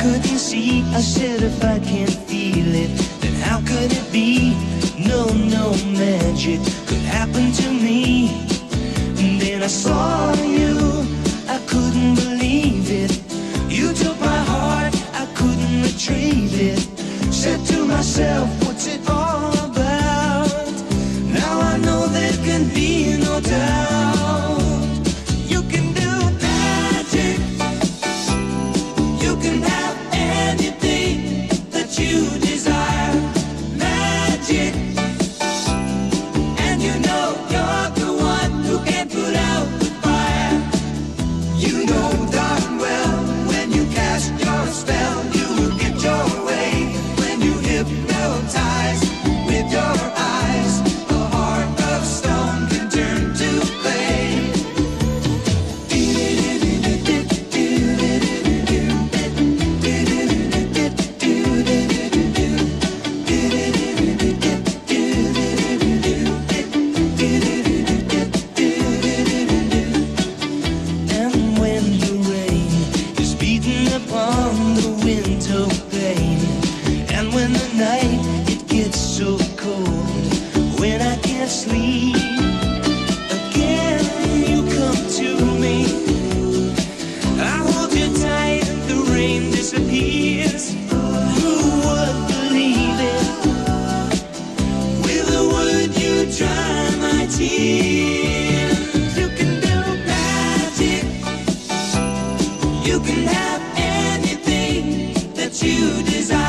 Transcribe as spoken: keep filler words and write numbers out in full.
couldn't see. I said if I can't feel it, then how could it be? No, no magic could happen to me. And then I saw you, I couldn't believe it. You took my heart, I couldn't retrieve it. Said to myself, what's it all about? Now I know there can be no doubt. You can do magic. You can have anything that you desire. Magic. And you know you're the one who can put out the fire. You know darn well when you cast your spell, you will get your way. When you hypnotize with your eyes, a heart of stone can turn to clay. And when the rain is beating upon the window pane, and when the night it gets so cold, when I can't sleep, again you come to me. I hold you tight and the rain disappears. Who would believe it? With a word you dry my tears. You can do magic. You can have anything that you desire.